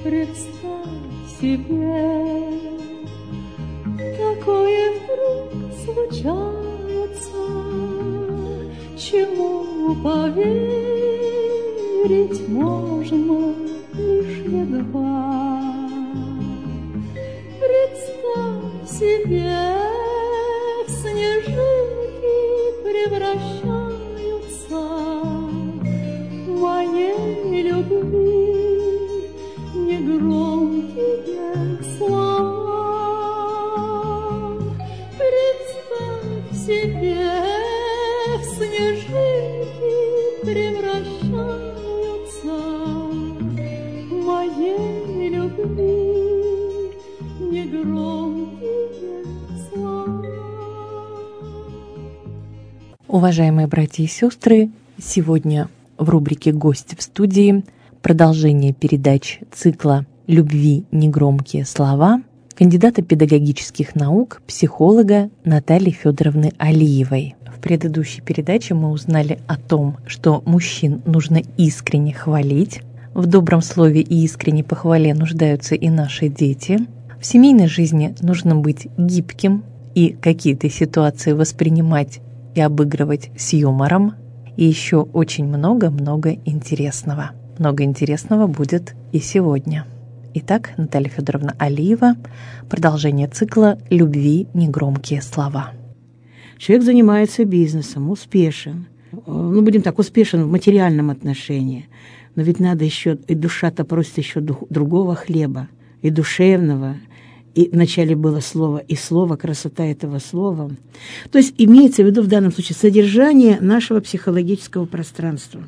Представь себе, такое вдруг случается, чему поверить можно лишь едва. Представь себе, в снежинки превращаются моей любви негромкие слова. Представь себе, в снежинки превращаются моей любви негромкие слова. Уважаемые братья и сестры, сегодня в рубрике «Гость в студии» продолжение передач цикла «Любви негромкие слова» кандидата педагогических наук, психолога Натальи Федоровны Алиевой. В предыдущей передаче мы узнали о том, что мужчин нужно искренне хвалить. В добром слове и искренней похвале нуждаются и наши дети. В семейной жизни нужно быть гибким и какие-то ситуации воспринимать и обыгрывать с юмором. И еще очень много-много интересного. Много интересного будет и сегодня. Итак, Наталья Федоровна Алиева, продолжение цикла «Любви негромкие слова». Человек занимается бизнесом, успешен. Будем так, успешен в материальном отношении. Но ведь надо еще, и душа-то просит еще другого хлеба, и душевного. И вначале было слово, и слово, красота этого слова. То есть имеется в виду в данном случае содержание нашего психологического пространства.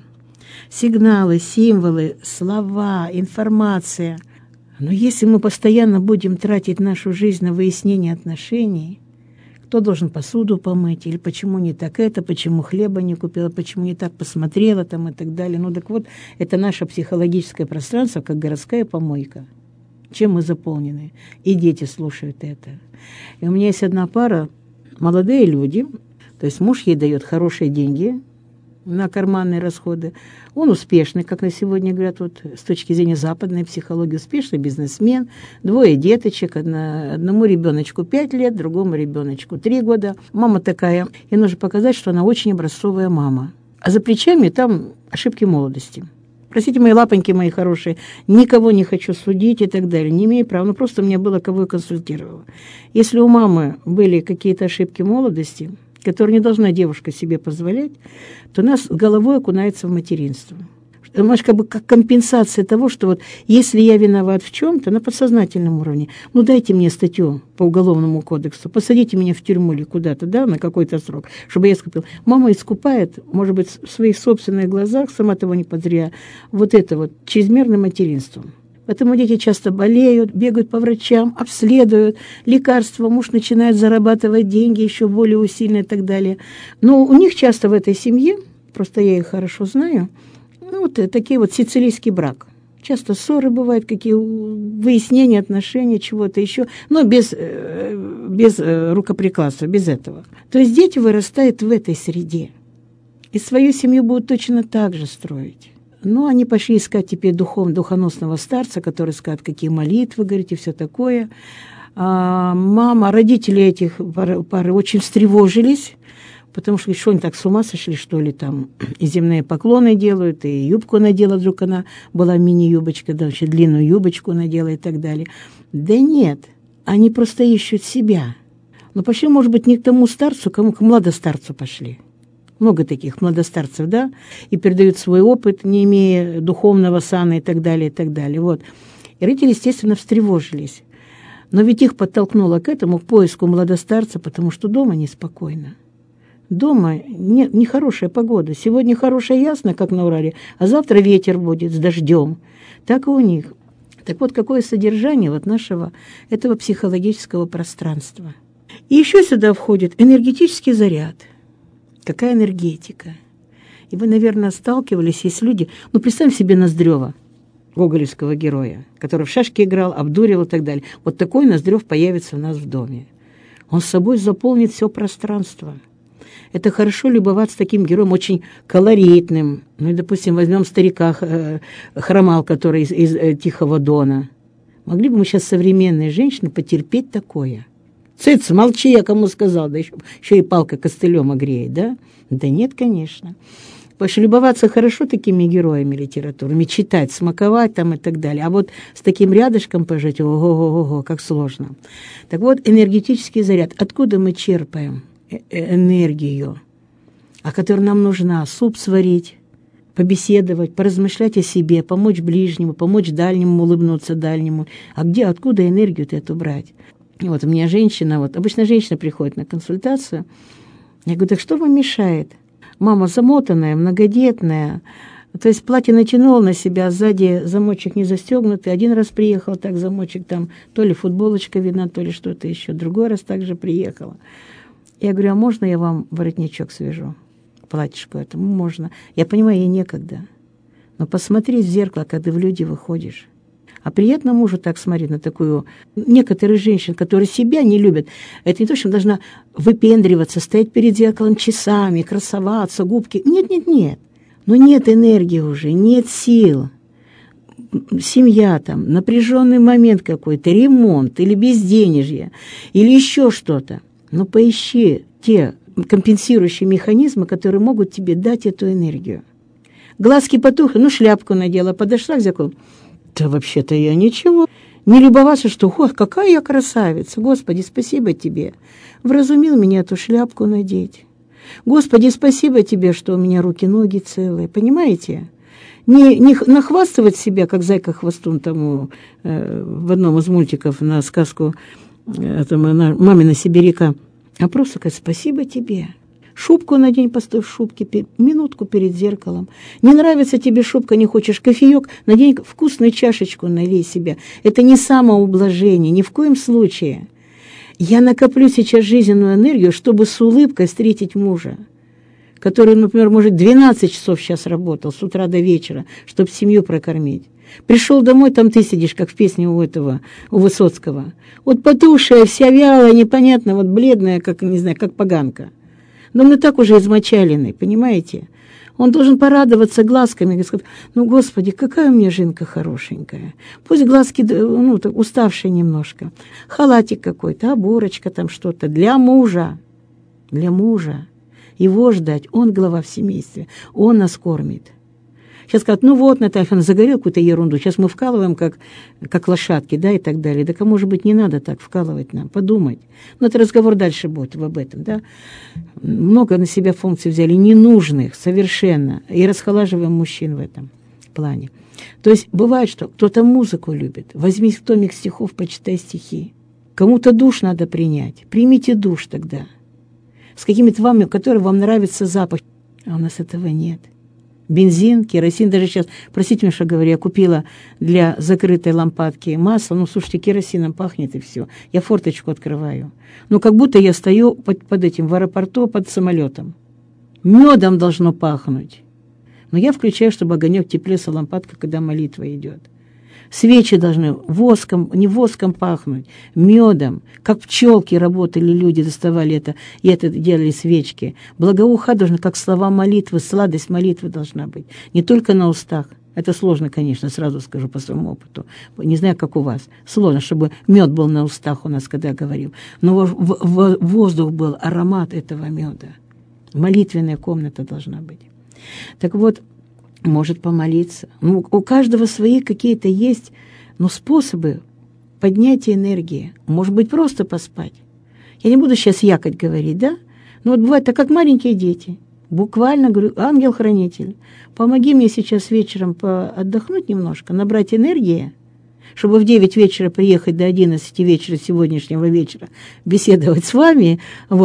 Сигналы, символы, слова, информация. Но если мы постоянно будем тратить нашу жизнь на выяснение отношений, кто должен посуду помыть, или почему не так это, почему хлеба не купила, почему не так посмотрела там и так далее. Так вот, это наше психологическое пространство, как городская помойка. Чем мы заполнены? И дети слушают это. И у меня есть одна пара, молодые люди, то есть муж ей дает хорошие деньги на карманные расходы. Он успешный, как на сегодня говорят, вот, с точки зрения западной психологии, успешный бизнесмен, 2 деточек, одному ребеночку 5 лет, другому ребеночку 3 года. Мама такая, ей нужно показать, что она очень образцовая мама. А за плечами там ошибки молодости. Простите, мои лапоньки, мои хорошие, никого не хочу судить и так далее, не имею права, просто мне было, кого я консультировала. Если у мамы были какие-то ошибки молодости, которые не должна девушка себе позволять, то нас головой окунается в материнство. Понимаешь, как компенсация того, что вот если я виноват в чем-то на подсознательном уровне, дайте мне статью по Уголовному кодексу, посадите меня в тюрьму или куда-то, на какой-то срок, чтобы я искупил. Мама искупает, может быть, в своих собственных глазах, сама того не подря, вот это вот чрезмерным материнством. Поэтому дети часто болеют, бегают по врачам, обследуют, лекарства, муж начинает зарабатывать деньги еще более усиленно и так далее. Но у них часто в этой семье, просто я их хорошо знаю, такие вот сицилийский брак. Часто ссоры бывают, какие выяснения отношений, чего-то еще, но без рукоприкладства, без этого. То есть дети вырастают в этой среде. И свою семью будут точно так же строить. Они пошли искать теперь духоносного старца, который скажет, какие молитвы, говорит, и все такое. Родители этих пары очень встревожились, потому что они так с ума сошли, что ли, там и земные поклоны делают, и юбку надела, вдруг она была мини-юбочка, вообще длинную юбочку надела и так далее. Да нет, они просто ищут себя. Пошли, может быть, не к тому старцу, к младостарцу пошли. Много таких младостарцев, и передают свой опыт, не имея духовного сана и так далее, и так далее. Вот. И родители, естественно, встревожились. Но ведь их подтолкнуло к этому, к поиску младостарца, потому что дома неспокойно. Дома нехорошая погода. Сегодня хорошая, ясно, как на Урале, а завтра ветер будет с дождем. Так и у них. Так вот, какое содержание нашего этого психологического пространства. И еще сюда входит энергетический заряд. Какая энергетика. И вы, наверное, сталкивались, есть люди... представь себе Ноздрёва, гоголевского героя, который в шашки играл, обдуривал и так далее. Вот такой Ноздрёв появится у нас в доме. Он с собой заполнит все пространство. Это хорошо любоваться таким героем, очень колоритным. Ну и, допустим, возьмем старика Хромал, который из Тихого Дона. Могли бы мы сейчас, современные женщины, потерпеть такое? Цыц, молчи, я кому сказал, да еще и палка костылем огреет, да? Да нет, конечно. Потому что любоваться хорошо такими героями литературными, читать, смаковать там и так далее. А вот с таким рядышком пожить, ого-го-го, как сложно. Так вот, энергетический заряд. Откуда мы черпаем энергию, которая нам нужна? Суп сварить, побеседовать, поразмышлять о себе, помочь ближнему, помочь дальнему, улыбнуться дальнему. А откуда энергию-то эту брать? Вот у меня женщина, обычно женщина приходит на консультацию, я говорю, так что вам мешает? Мама замотанная, многодетная, то есть платье натянула на себя, сзади замочек не застегнутый, один раз приехал, так замочек там, то ли футболочка видна, то ли что-то еще, другой раз также приехала. Я говорю, а можно я вам воротничок свяжу, платьишко этому? Можно. Я понимаю, ей некогда, но посмотри в зеркало, когда в люди выходишь. А приятно мужу так смотреть на такую... Некоторые женщины, которые себя не любят, это не то, что должна выпендриваться, стоять перед зеркалом часами, красоваться, губки. Нет. Но нет энергии уже, нет сил. Семья там, напряженный момент какой-то, ремонт или безденежье, или еще что-то. Но поищи те компенсирующие механизмы, которые могут тебе дать эту энергию. Глазки потухли, шляпку надела, подошла к зеркалу. Да вообще-то я ничего. Не любоваться, что, какая я красавица. Господи, спасибо тебе. Вразумил меня эту шляпку надеть. Господи, спасибо тебе, что у меня руки-ноги целые. Понимаете? Не нахвастывать себя, как зайка-хвостун тому в одном из мультиков на сказку «Мамина сибиряка», а просто сказать спасибо тебе. Шубку надень, постой в шубке, минутку перед зеркалом. Не нравится тебе шубка, не хочешь кофеек, надень вкусную чашечку, налей себе. Это не самоублажение, ни в коем случае. Я накоплю сейчас жизненную энергию, чтобы с улыбкой встретить мужа, который, например, может 12 часов сейчас работал, с утра до вечера, чтобы семью прокормить. Пришел домой, там ты сидишь, как в песне у Высоцкого. Потухшая, вся вялая, непонятно, бледная, как, не знаю, как поганка. Но он и так уже измочаленный, понимаете? Он должен порадоваться глазками, сказать, Господи, какая у меня жинка хорошенькая. Пусть глазки, так, уставшие немножко. Халатик какой-то, оборочка там что-то. Для мужа. Его ждать. Он глава в семействе. Он нас кормит. Сейчас скажут, Наталья, он загорел какую-то ерунду, сейчас мы вкалываем, как лошадки, да, и так далее. Так, может быть, не надо так вкалывать нам, подумать. Но это разговор дальше будет об этом, да. Много на себя функций взяли, ненужных совершенно, и расхолаживаем мужчин в этом плане. То есть бывает, что кто-то музыку любит. Возьми томик стихов, почитай стихи. Кому-то душ надо принять. Примите душ тогда. С какими-то вами, которые вам нравится запах. А у нас этого нет. Бензин, керосин, даже сейчас, простите меня, что говорю, я купила для закрытой лампадки масло, слушайте, керосином пахнет и все. Я форточку открываю. Как будто я стою под этим, в аэропорту, под самолетом. Медом должно пахнуть. Но я включаю, чтобы огонек теплился, лампадка, когда молитва идет. Свечи должны не воском пахнуть, медом. Как пчелки работали люди, доставали это, и это делали свечки. Благоуха должна, как слова молитвы, сладость молитвы должна быть. Не только на устах. Это сложно, конечно, сразу скажу по своему опыту. Не знаю, как у вас. Сложно, чтобы мед был на устах у нас, когда я говорил. Но воздух был, аромат этого меда. Молитвенная комната должна быть. Так вот, может помолиться. У каждого свои какие-то есть, способы поднятия энергии. Может быть, просто поспать. Я не буду сейчас якать говорить, да? Бывает так, как маленькие дети. Буквально говорю, ангел-хранитель, помоги мне сейчас вечером отдохнуть немножко, набрать энергии, чтобы в 9 вечера приехать до 11 вечера сегодняшнего вечера, беседовать с вами.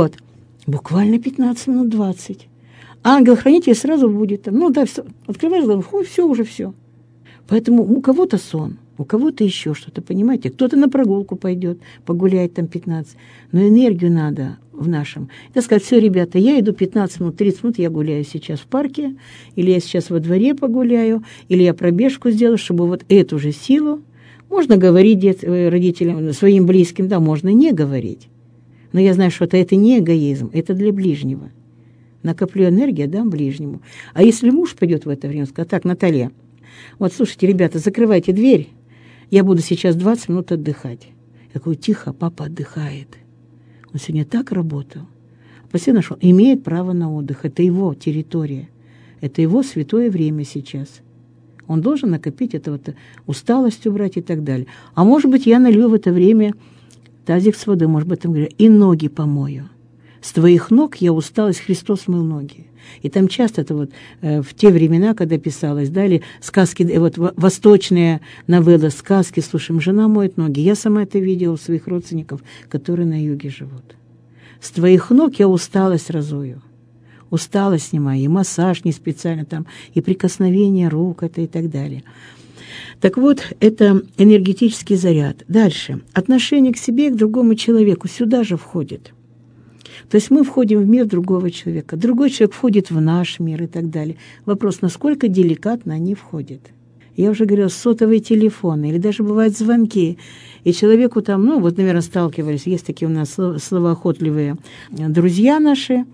Буквально 15 минут 20. Ангел-хранитель сразу будет там. Все. Открываешь глаза, все. Поэтому у кого-то сон, у кого-то еще что-то, понимаете? Кто-то на прогулку пойдет, погуляет там 15. Но энергию надо в нашем. Это сказать, все, ребята, я иду 15 минут, 30 минут, я гуляю сейчас в парке, или я сейчас во дворе погуляю, или я пробежку сделаю, чтобы эту же силу. Можно говорить родителям, своим близким, да, можно не говорить. Но я знаю, что это не эгоизм, это для ближнего. накоплю энергию, отдам ближнему. А если муж пойдет в это время, скажет: так, Наталья, вот слушайте, ребята, закрывайте дверь, я буду сейчас 20 минут отдыхать. Я говорю: тихо, папа отдыхает. Он сегодня так работал. Последний нашел, имеет право на отдых. Это его территория. Это его святое время сейчас. Он должен накопить это вот, усталость убрать и так далее. А может быть, я налью в это время тазик с водой, может быть, там говорю, и ноги помою. С твоих ног я усталость, Христос мыл ноги. И там часто это вот в те времена, когда писалось, да, или сказки, вот восточные новеллы, сказки, слушаем, жена моет ноги. Я сама это видела у своих родственников, которые на юге живут. С твоих ног я усталость разую. Усталость снимаю, и массаж не специально там, и прикосновение рук это и так далее. Так вот, это энергетический заряд. Дальше. Отношение к себе и к другому человеку сюда же входит. То есть мы входим в мир другого человека. Другой человек входит в наш мир и так далее. Вопрос, насколько деликатно они входят. Я уже говорила, сотовые телефоны или даже бывают звонки. И человеку там, ну, вот, наверное, сталкивались, есть такие у нас словоохотливые друзья наши,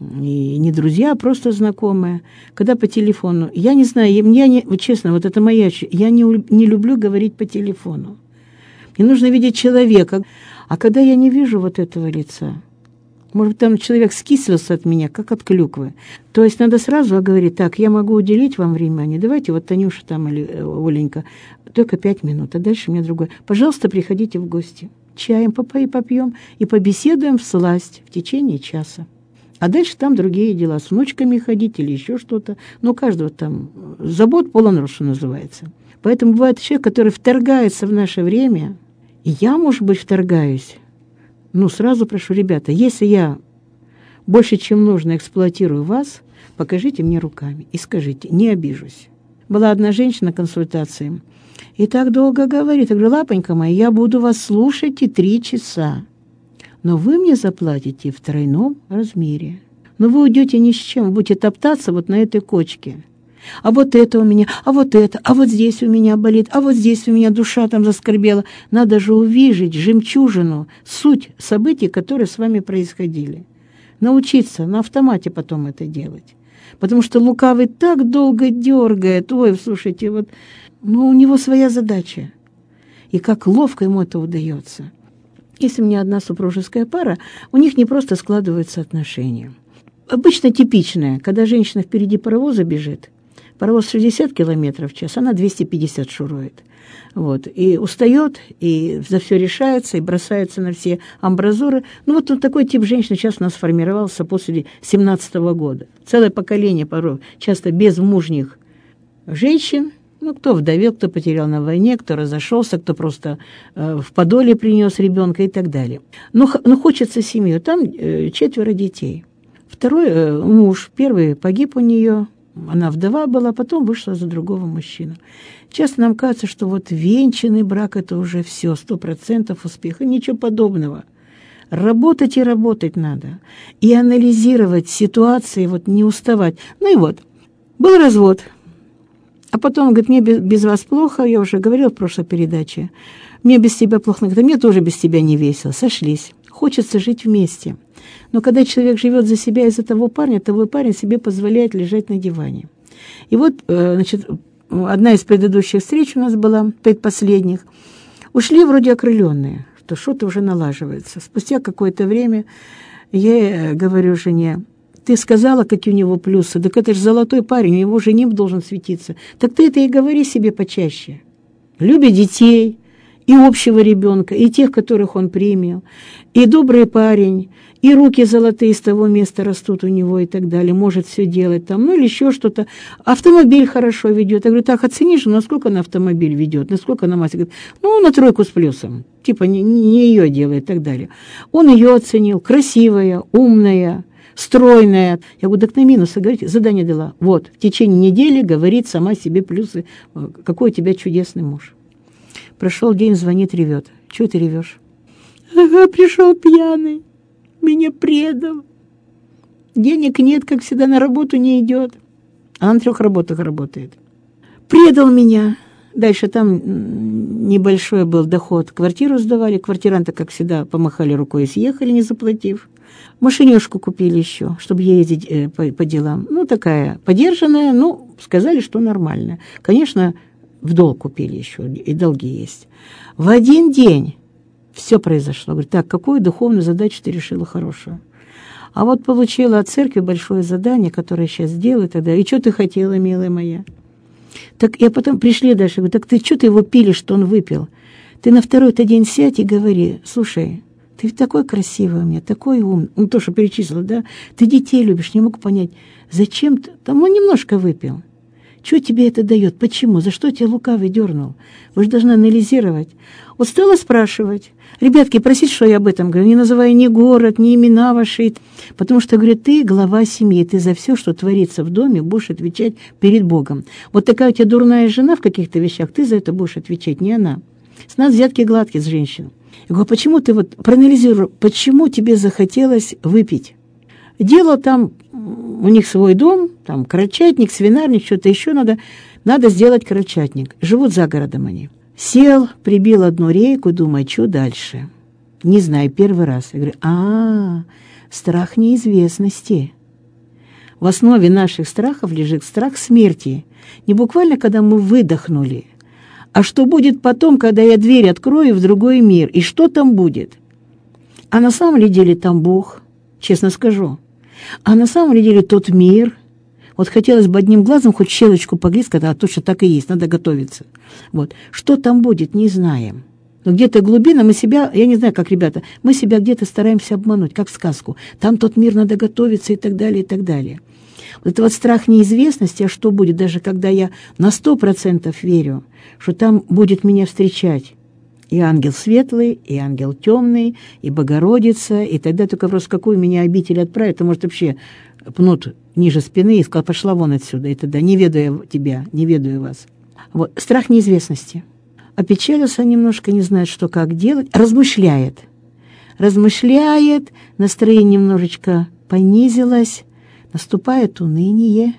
и не друзья, а просто знакомые, когда по телефону, я не знаю, вот честно, вот это моя, я не люблю говорить по телефону. Мне нужно видеть человека. А когда я не вижу вот этого лица, может быть, там человек скислился от меня, как от клюквы. То есть надо сразу говорить: так, я могу уделить вам внимание, давайте вот Танюша там или Оленька, только 5 минут, а дальше мне другое. Пожалуйста, приходите в гости. Чаем попьем и побеседуем всласть в течение часа. А дальше там другие дела, с внучками ходить или еще что-то. Но у каждого там забот полон рот, что называется. Поэтому бывает человек, который вторгается в наше время, и я, может быть, вторгаюсь. Ну, сразу прошу, ребята, если я больше, чем нужно, эксплуатирую вас, покажите мне руками и скажите, не обижусь. Была одна женщина на консультации, и так долго говорит. Я говорю: лапонька моя, я буду вас слушать и 3 часа. Но вы мне заплатите в тройном размере. Но вы уйдете ни с чем, вы будете топтаться вот на этой кочке. А вот это у меня, а вот это, а вот здесь у меня болит, а вот здесь у меня душа там заскорбела. Надо же увидеть жемчужину, суть событий, которые с вами происходили. Научиться на автомате потом это делать. Потому что лукавый так долго дергает. Ой, слушайте, вот, ну, у него своя задача. И как ловко ему это удается. Если у меня одна супружеская пара, у них не просто складываются отношения. Обычно типичное, когда женщина впереди паровоза бежит, паровоз 60 километров в час, она 250 шурует. Вот. И устает, и за все решается, и бросается на все амбразуры. Ну, вот такой тип женщины сейчас у нас сформировался после 17 года. Целое поколение порой, часто безмужних женщин. Ну, кто вдовел, кто потерял на войне, кто разошелся, кто просто в подоле принес ребенка и так далее. Но хочется семью. Там 4 детей. Второй муж, первый погиб у нее, она вдова была, потом вышла за другого мужчину. Часто нам кажется, что вот венчанный брак – это уже все, 100% успеха, ничего подобного. Работать и работать надо. И анализировать ситуации, вот не уставать. Ну и вот, был развод. А потом, говорит, мне без вас плохо, я уже говорила в прошлой передаче, мне без тебя плохо, говорит, мне тоже без тебя не весело, сошлись. Хочется жить вместе. Но когда человек живет за себя из-за того парень себе позволяет лежать на диване. И вот, значит, одна из предыдущих встреч у нас была, предпоследних, ушли вроде окрыленные, что что-то уже налаживается. Спустя какое-то время я говорю жене: ты сказала, какие у него плюсы, так это же золотой парень, у него жених должен светиться. Так ты это и говори себе почаще. Любя детей, и общего ребенка, и тех, которых он принял, и добрый парень, и руки золотые с того места растут у него и так далее, может все делать там, ну или еще что-то. Автомобиль хорошо ведет. Я говорю: так, оцени же, насколько она автомобиль ведет, насколько она мастер. Говорит: ну, на 3 с плюсом, типа не ее делает и так далее. Он ее оценил, красивая, умная, стройная. Я говорю: так на минусы говорите, задание дала. Вот, в течение недели говорит сама себе плюсы, какой у тебя чудесный муж. Прошел день, звонит, ревет. Чего ты ревешь? Ага, пришел пьяный, меня предал. Денег нет, как всегда, на работу не идет. А на 3 работах работает. Предал меня. Дальше там небольшой был доход. Квартиру сдавали. Квартиранты, как всегда, помахали рукой и съехали, не заплатив. Машинёшку купили еще, чтобы ездить по делам. Ну, такая подержанная, ну, сказали, что нормально. Конечно, в долг купили еще, и долги есть. В один день все произошло. Говорит, так, какую духовную задачу ты решила хорошую? А вот получила от церкви большое задание, которое я сейчас делаю тогда. И что ты хотела, милая моя? Так я потом пришли дальше, говорю, так ты что ты его пилишь, что он выпил? Ты на второй-то день сядь и говори, слушай, ты такой красивый у меня, такой умный. Ну, то, что перечислила, да? Ты детей любишь, не могу понять, зачем ты? Там он немножко выпил. Что тебе это дает? Почему? За что тебя лукавый дернул? Вы же должны анализировать. Вот стала спрашивать. Ребятки, просить, что я об этом говорю, не называя ни город, ни имена ваши. Потому что, говорит, ты глава семьи, ты за все, что творится в доме, будешь отвечать перед Богом. Вот такая у тебя дурная жена в каких-то вещах, ты за это будешь отвечать, не она. С нас взятки гладкие с женщин. Я говорю, почему ты вот проанализируй, почему тебе захотелось выпить? Дело там, у них свой дом, там крольчатник, свинарник, что-то еще надо сделать крольчатник. Живут за городом они. Сел, прибил одну рейку, думаю, что дальше? Не знаю, первый раз. Я говорю, страх неизвестности. В основе наших страхов лежит страх смерти. Не буквально, когда мы выдохнули, а что будет потом, когда я дверь открою в другой мир, и что там будет? А на самом деле там Бог, честно скажу. А на самом деле тот мир. Вот хотелось бы одним глазом хоть щелочку поглядеть, когда точно так и есть, надо готовиться. Вот. Что там будет, не знаем. Но где-то глубина мы себя, я не знаю, как ребята, мы себя где-то стараемся обмануть, как в сказку. Там тот мир, надо готовиться и так далее, и так далее. Вот это вот страх неизвестности, а что будет, даже когда я на 100% верю, что там будет меня встречать и ангел светлый, и ангел темный, и Богородица, и тогда только вопрос, в какую меня обитель отправит, а может вообще пнут ниже спины и сказал, пошла вон отсюда, и тогда не ведаю тебя, не ведаю вас. Вот, страх неизвестности. Опечалился немножко, не знает, что как делать, размышляет, настроение немножечко понизилось, наступает уныние,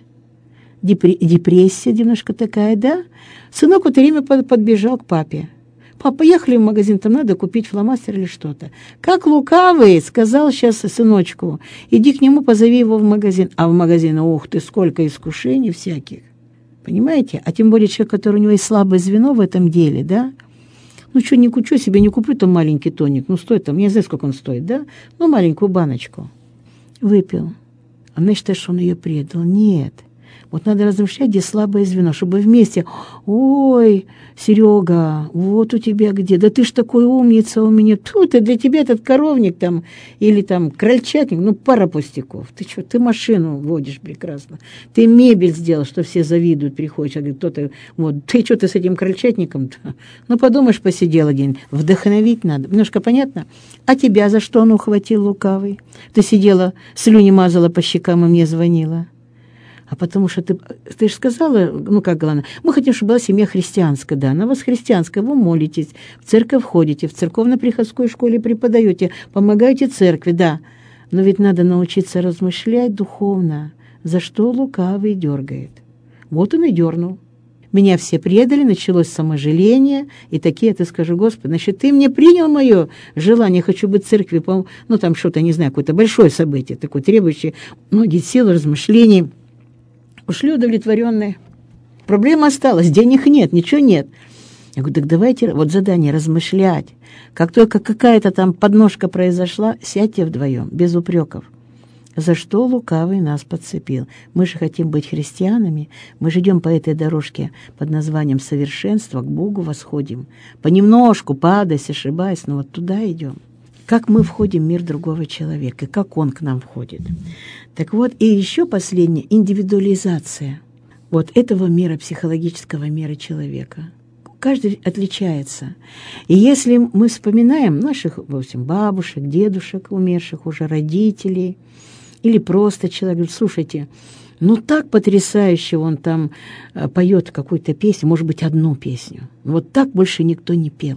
депрессия немножко такая, да? Сынок в это время подбежал к папе. Папа, поехали в магазин, там надо купить фломастер или что-то. Как лукавый, сказал сейчас сыночку, иди к нему, позови его в магазин. А в магазине, ух ты, сколько искушений всяких. Понимаете? А тем более человек, который у него есть слабое звено в этом деле, да? Ну что, не кучу себе, не куплю там маленький тоник, ну стоит там, я не знаю, сколько он стоит, да? Ну маленькую баночку. Выпил. Она считает, что он ее предал. Нет. Вот надо размышлять, где слабое звено, чтобы вместе, ой, Серега, вот у тебя где, да ты ж такой умница у меня, тут для тебя этот коровник там, или там крольчатник, ну пара пустяков, ты что, ты машину водишь прекрасно, ты мебель сделал, что все завидуют, приходишь, говорит, кто-то, вот, ты что ты с этим крольчатником-то, ну подумаешь, посидел один, вдохновить надо, немножко понятно, а тебя за что он ухватил лукавый? Ты сидела, слюни мазала по щекам и мне звонила. А потому что ты же сказала, ну как главное, мы хотим, чтобы была семья христианская, да, она у вас христианская, вы молитесь, в церковь ходите, в церковно-приходской школе преподаете, помогаете церкви, да. Но ведь надо научиться размышлять духовно, за что лукавый дергает. Вот он и дернул. Меня все предали, началось саможаление, и такие, ты скажи, Господи, значит, ты мне принял мое желание, хочу быть в церкви, ну там что-то, не знаю, какое-то большое событие, такое требующее многие силы, размышлений. Ушли удовлетворенные. Проблема осталась, денег нет, ничего нет. Я говорю, так давайте, вот задание размышлять. Как только какая-то там подножка произошла, сядьте вдвоем, без упреков. За что лукавый нас подцепил? Мы же хотим быть христианами, мы же идем по этой дорожке под названием совершенства, к Богу восходим. Понемножку, падаясь, ошибаясь, но вот туда идем. Как мы входим в мир другого человека, как он к нам входит. Так вот, и еще последнее, индивидуализация вот этого мира, психологического мира человека. Каждый отличается. И если мы вспоминаем наших, в общем, бабушек, дедушек, умерших уже родителей, или просто человек говорит, слушайте, ну так потрясающе он там поет какую-то песню, может быть, одну песню. Вот так больше никто не пел.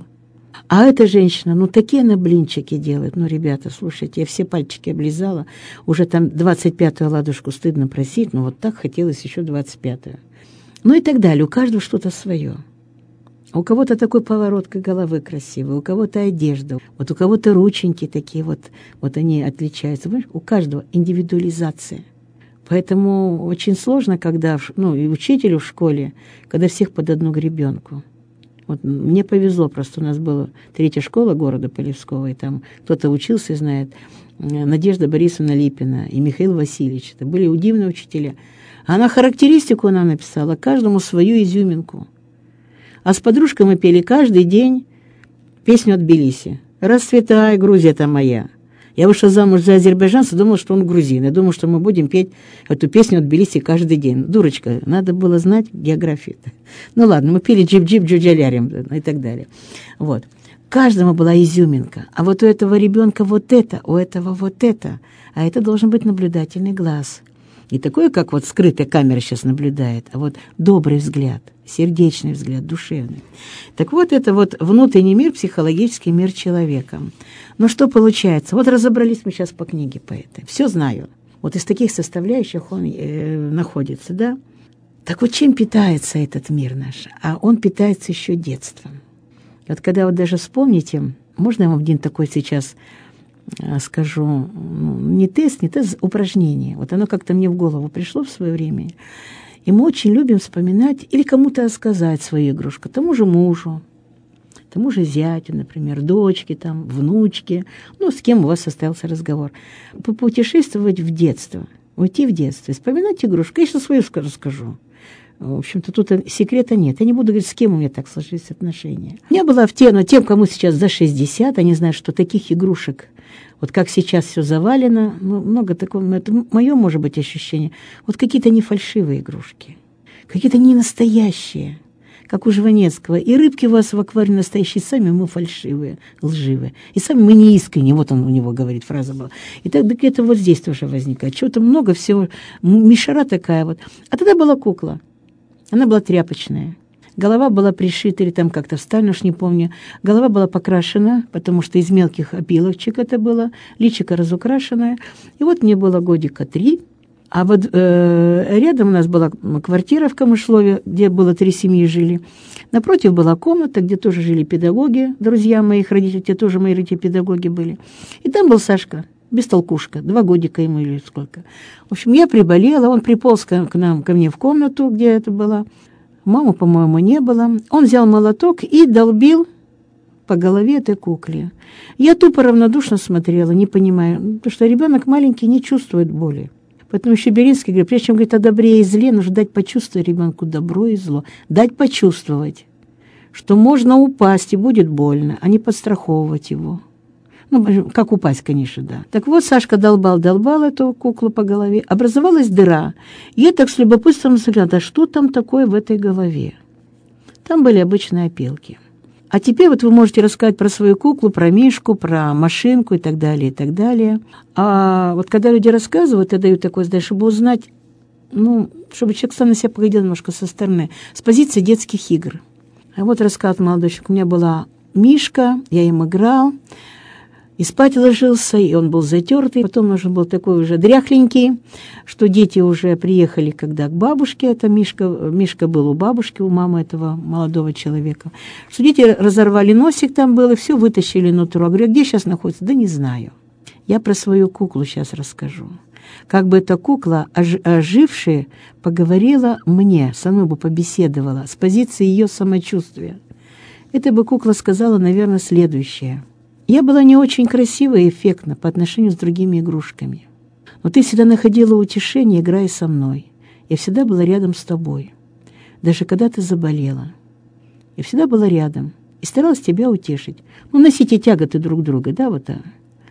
А эта женщина, ну такие она блинчики делает. Ну, ребята, слушайте, я все пальчики облизала. Уже там 25-ю ладушку стыдно просить, но вот так хотелось еще 25-ю. Ну и так далее. У каждого что-то свое. У кого-то такой поворот головы красивый, у кого-то одежда, вот у кого-то рученьки такие вот они отличаются. Понимаешь? У каждого индивидуализация. Поэтому очень сложно, когда, и учителю в школе, когда всех под одну гребенку. Вот мне повезло, просто у нас была 3-я школа города Полевского, и там кто-то учился и знает, Надежда Борисовна Липина и Михаил Васильевич. Это были удивные учителя. Она характеристику написала, каждому свою изюминку. А с подружкой мы пели каждый день песню от Тбилиси. «Расцветай, Грузия-то моя». Я вышла замуж за азербайджанца, думала, что он грузин. Я думала, что мы будем петь эту песню от Тбилиси каждый день. Дурочка, надо было знать географию-то. Ну ладно, мы пели «Джип-джип, джуджалярим» и так далее. Вот. Каждому была изюминка. А вот у этого ребенка вот это, у этого вот это. А это должен быть наблюдательный глаз. Не такое, как вот скрытая камера сейчас наблюдает, а вот добрый взгляд, сердечный взгляд, душевный. Так вот, это вот внутренний мир, психологический мир человека. Но что получается? Вот разобрались мы сейчас по книге по этой. Все знаю. Вот из таких составляющих он находится, да? Так вот чем питается этот мир наш? А он питается еще детством. Вот когда вот даже вспомните, можно я вам один такой сейчас скажу, не тест, упражнение. Вот оно как-то мне в голову пришло в свое время. И мы очень любим вспоминать или кому-то сказать свою игрушку, тому же мужу, тому же зятю, например, дочке, там, внучке, с кем у вас состоялся разговор. Попутешествовать в детство, уйти в детство, вспоминать игрушку. Я сейчас свою расскажу. В общем-то, тут секрета нет. Я не буду говорить, с кем у меня так сложились отношения. У меня была тем, кому сейчас за 60, они знают, что таких игрушек, вот как сейчас все завалено, много такого, это мое, может быть, ощущение. Вот какие-то не фальшивые игрушки, какие-то не настоящие, как у Жванецкого. И рыбки у вас в аквариуме настоящие, сами мы фальшивые, лживые. И сами мы неискренние, вот он у него говорит, фраза была. И так где-то вот здесь тоже возникает. Чего-то много всего, мишара такая вот. А тогда была кукла. Она была тряпочная. Голова была пришита или там как-то вставлена, уж не помню. Голова была покрашена, потому что из мелких опилочек это было. Личико разукрашенное. И вот мне было годика 3. А вот рядом у нас была квартира в Камышлове, где было 3 семьи жили. Напротив была комната, где тоже жили педагоги, друзья моих родителей, где тоже мои родители педагоги были. И там был Сашка. Бестолкушка, 2 годика ему или сколько. В общем, я приболела, он приполз ко мне в комнату, где это было. Мамы, по-моему, не было. Он взял молоток и долбил по голове этой кукле. Я тупо равнодушно смотрела, не понимая, потому что ребенок маленький не чувствует боли. Поэтому еще Беринский говорит, прежде чем говорить о добре и зле, нужно дать почувствовать ребенку добро и зло. Дать почувствовать, что можно упасть и будет больно, а не подстраховывать его. Как упасть, конечно, да. Так вот, Сашка долбал эту куклу по голове. Образовалась дыра. Я так с любопытством смотрела, да что там такое в этой голове? Там были обычные опилки. А теперь вот вы можете рассказать про свою куклу, про Мишку, про машинку и так далее, и так далее. А вот когда люди рассказывают, я даю такое, чтобы узнать, чтобы человек сам на себя поглядел немножко со стороны, с позиции детских игр. А вот рассказывал молодой человек, у меня была Мишка, я им играл, и спать ложился, и он был затертый. Потом он был такой уже дряхленький, что дети уже приехали, когда к бабушке, это Мишка был у бабушки, у мамы этого молодого человека, что дети разорвали носик там был, и все вытащили нутро. Я говорю, где сейчас находится? Да не знаю. Я про свою куклу сейчас расскажу. Как бы эта кукла, ожившая, поговорила мне, со мной бы побеседовала, с позиции ее самочувствия. Эта бы кукла сказала, наверное, следующее. Я была не очень красива и эффектна по отношению с другими игрушками. Но ты всегда находила утешение, играя со мной. Я всегда была рядом с тобой. Даже когда ты заболела. Я всегда была рядом и старалась тебя утешить. Носите тяготы друг друга, да, вот так.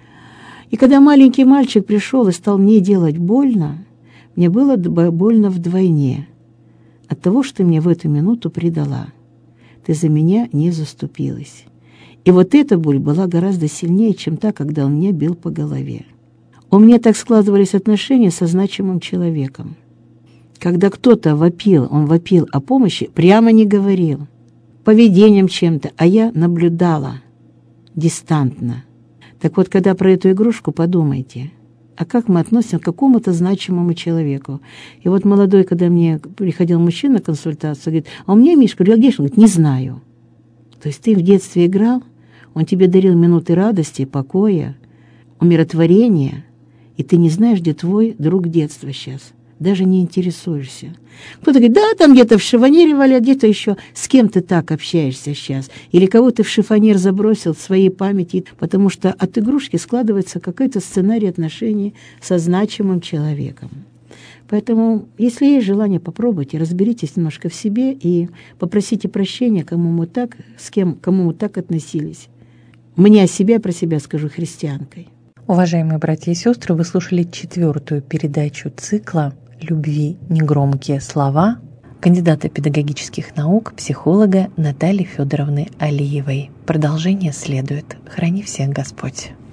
И когда маленький мальчик пришел и стал мне делать больно, мне было больно вдвойне от того, что ты мне в эту минуту предала. Ты за меня не заступилась. И вот эта боль была гораздо сильнее, чем та, когда он меня бил по голове. У меня так складывались отношения со значимым человеком. Когда кто-то вопил, он вопил о помощи, прямо не говорил, поведением чем-то, а я наблюдала дистантно. Так вот, когда про эту игрушку подумайте, а как мы относимся к какому-то значимому человеку. И вот молодой, когда мне приходил мужчина на консультацию, говорит, а у меня Мишка, говорю, а где же? Он говорит, не знаю. То есть ты в детстве играл, он тебе дарил минуты радости, покоя, умиротворения, и ты не знаешь, где твой друг детства сейчас. Даже не интересуешься. Кто-то говорит, да, там где-то в шифонере валят, где-то еще. С кем ты так общаешься сейчас? Или кого ты в шифонер забросил в своей памяти, потому что от игрушки складывается какой-то сценарий отношений со значимым человеком. Поэтому, если есть желание, попробуйте, разберитесь немножко в себе и попросите прощения, кому мы так относились. Мне о себе, про себя скажу, христианкой. Уважаемые братья и сестры, вы слушали 4-ю передачу цикла «Любви негромкие слова» кандидата педагогических наук, психолога Натальи Федоровны Алиевой. Продолжение следует. Храни всех Господь.